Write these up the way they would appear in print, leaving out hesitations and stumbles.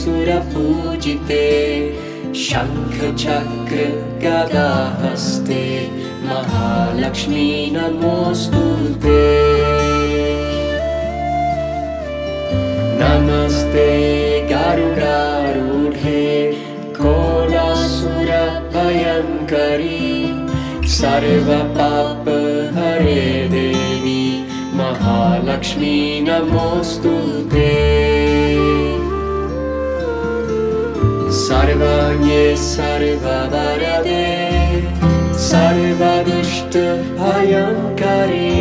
सुरपूजिते शङ्खचक्र गदाहस्ते महालक्ष्मी नमोऽस्तुते। नमस्ते गरुडारूढे कोलासुरभयङ्करी सर्वपापहरे देवी महालक्ष्मी नमोऽस्तुते। सर्वज्ञे सर्ववरदे सर्वदुष्टभयङ्करी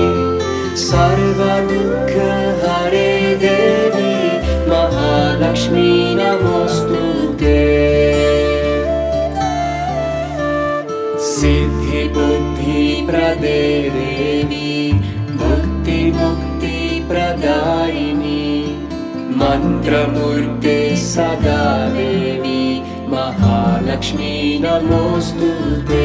सर्वदुःखहरे देवी महालक्ष्मी नमोऽस्तुते। सिद्धिबुद्धिप्रदे देवी मुक्तिप्रदायिनी मन्त्रमूर्ते सदा देवी महालक्ष्मी नमोऽस्तुते।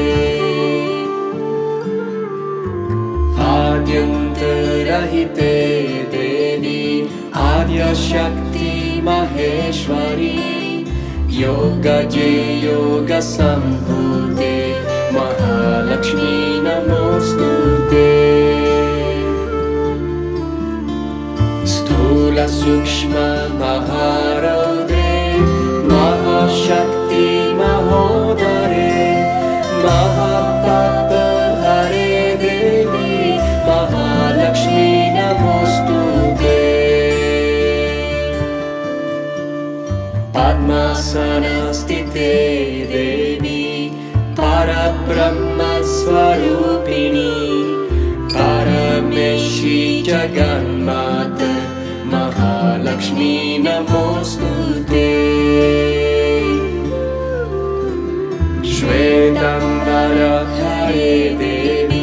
आद्यन्तरहिते देवी आद्यशक्ति महेश्वरी योगजे योगसम्भूते महालक्ष्मी नमोऽस्तुते। स्थूलसूक्ष्म महारौद्रे महाशक्ति महोदरे महापापहरे देवी महालक्ष्मी नमोऽस्तुते। पद्मासनस्थिते देवी परब्रह्मस्वरूपिणी परमेश्वरी जगन्माता महालक्ष्मी नमोऽस्तुते। श्वेताम्बरधरे देवी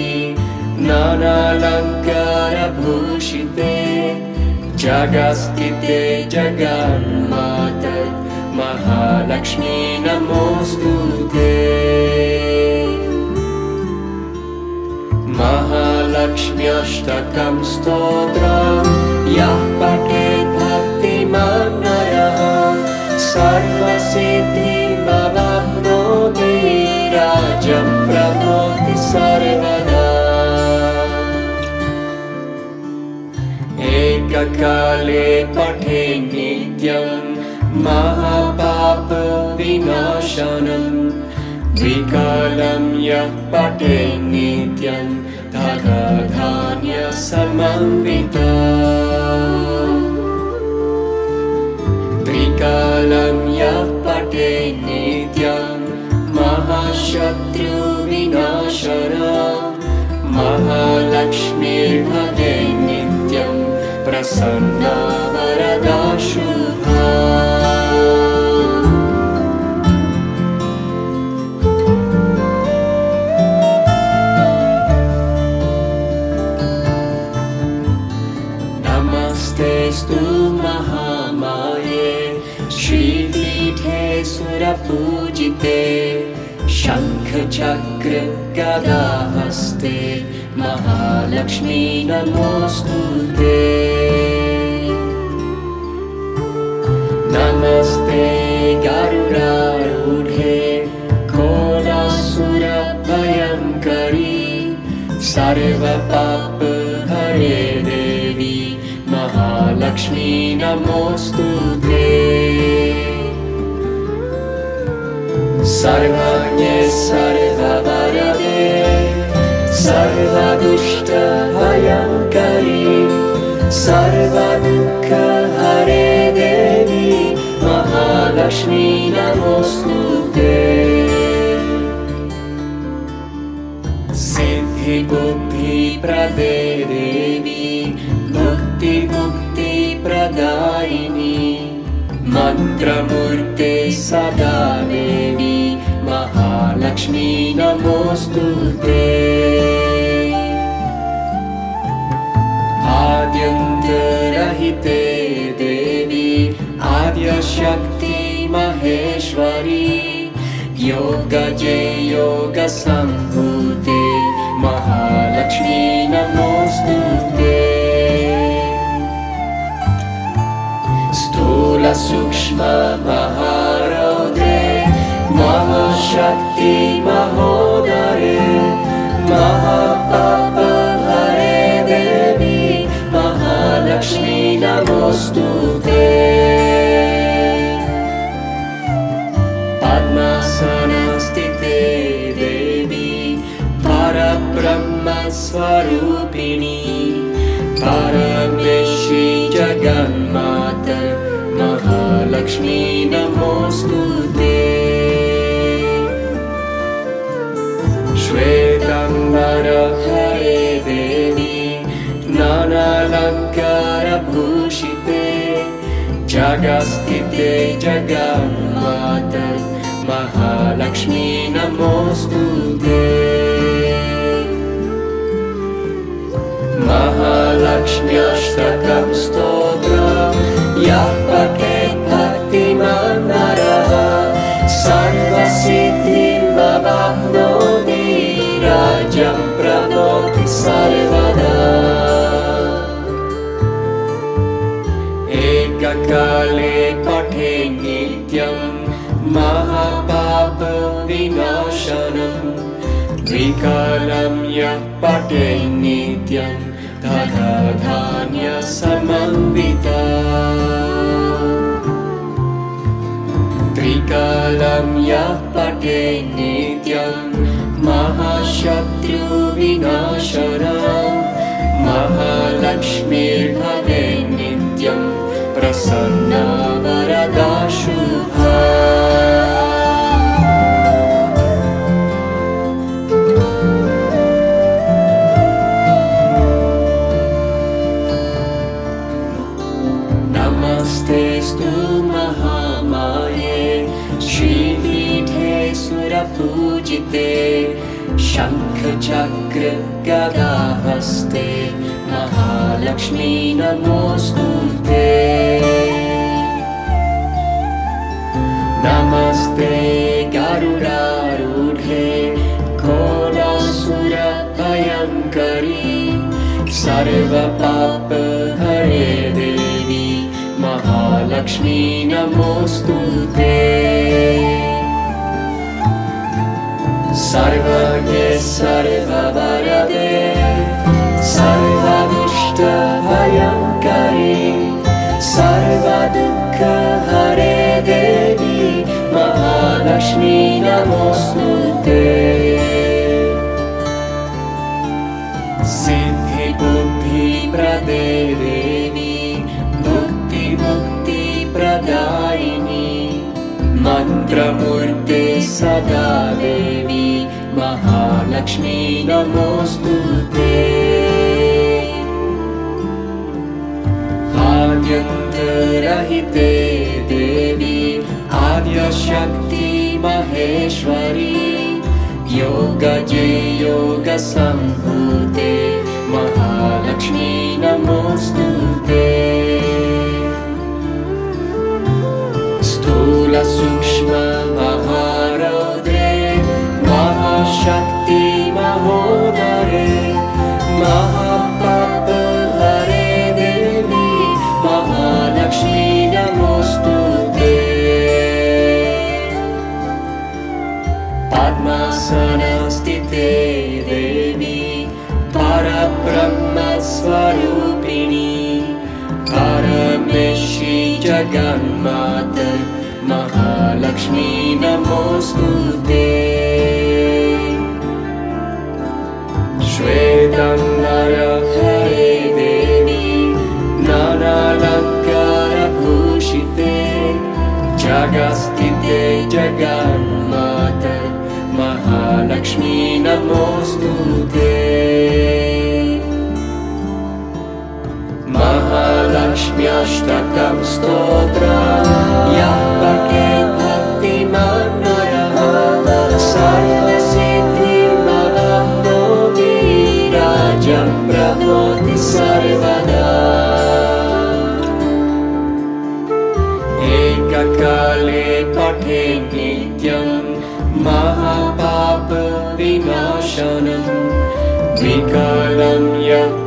नानालङ्कारभूषिते जगत्स्थिते जगन्माता महालक्ष्मी नमोऽस्तुते। महालक्ष्म्यष्टकं स्तोत्रम् यः पठेत् भक्तिमान् नरः सर्वसिद्धिमवाप्नोति राज्यं प्राप्नोति सर्वदा। एककाले पठे नित्यं महापापविनाशनं द्विकालं यः पठे नित्यं धनधान्यसमन्वितः। त्रिकालं यः पठे नित्यं महाशत्रुविनाशनम् महालक्ष्मीर्भवे नित्यं प्रसन्ना वरदा शुभा। नमस्तेऽस्तु महामाये श्रीपीठे सुरपूजिते शङ्खचक्र गदाहस्ते महालक्ष्मी नमोऽस्तुते। नमस्ते गरुडारूढे कोलासुरभयङ्करी सर्वपापहरे देवी महालक्ष्मी नमोऽस्तुते। सर्वज्ञे सर्ववरदे सर्वदुष्टभयङ्करी सर्वदुःखहरे देवी महालक्ष्मी नमोऽस्तुते। सिद्धिबुद्धिप्रदे देवी मुक्तिप्रदायिनी मन्त्रमूर्ते सदा देवी महालक्ष्मी नमोऽस्तुते। आद्यन्तरहिते देवी आद्यशक्ति महेश्वरी योगजे योगसम्भूते महालक्ष्मी नमोऽस्तुते। स्थूल स्थूलसूक्ष्म महारौद्रे महाशक्ति महोदरे महापापहरे देवी महालक्ष्मी नमोस्तुते पद्मासनस्थिते देवी परब्रह्मस्वरूपिणी परमेश्वरी जगन्माता महालक्ष्मी नमोस्तुते श्वेताम्बरधरे देवी नानालङ्कारभूषिते जगत्स्थिते जगन्माता महालक्ष्मी नमोस्तुते महालक्ष्म्यष्टकं स्तोत्रं यः पठेत् भक्तिमान् नरः सर्वसिद्धिमवाप्नोति राज्यं प्राप्नोति सर्वदा एककाले पठे नित्यं महापापविनाशनं द्विकालं यः पठे नित्यं तथा धान्यसमन्विता त्रिकालं यः पठे नित्यं महाशत्रुविनाशनं महालक्ष्मीर्भवे नित्यं प्रसन्ना वरदा शुभा नमस्तेस्तु महामाये श्रीपीठे सुरपूजिते शङ्खचक्र गदाहस्ते महालक्ष्मी नमोस्तुते नमस्ते गरुडारूढे घोरासुरभयङ्करी सर्वपापहरे देवी महालक्ष्मी नमोस्तुते सर्वज्ञे सर्ववरदे सर्वदुष्टभयङ्करी सर्वदुःखहरे देवी महालक्ष्मी नमोस्तुते सिद्धिबुद्धिप्रदे देवी मुक्तिप्रदायिनी मन्त्रमूर्ते सदा देवी महालक्ष्मी नमोस्तुते आद्यन्तरहिते देवी आद्यशक्ति महेश्वरी योगजे योगसम्भूते महालक्ष्मी नमोस्तुते स्थूलसूक्ष्म महारौद्रे महाशक्ति महोदरे महापापहरे देवी महालक्ष्मी नमोस्तुते पद्मासनस्थिते देवी परब्रह्मस्वरूपिणी परमेश्वरी जगन्माता महालक्ष्मी नमोस्तुते श्वेताम्बरधरे देवी नानालङ्कारभूषिते जगत्स्थिते जगन्माता महालक्ष्मी नमोस्तुते महालक्ष्म्यष्टकं स्तोत्रं यः पठेत् भक्तिमान् नरः सर्वसिद्धिमवाप्नोति राज्यं प्राप्नोति सर्वदा एककाले पठे नित्यं महापापविनाशनं द्विकालं यः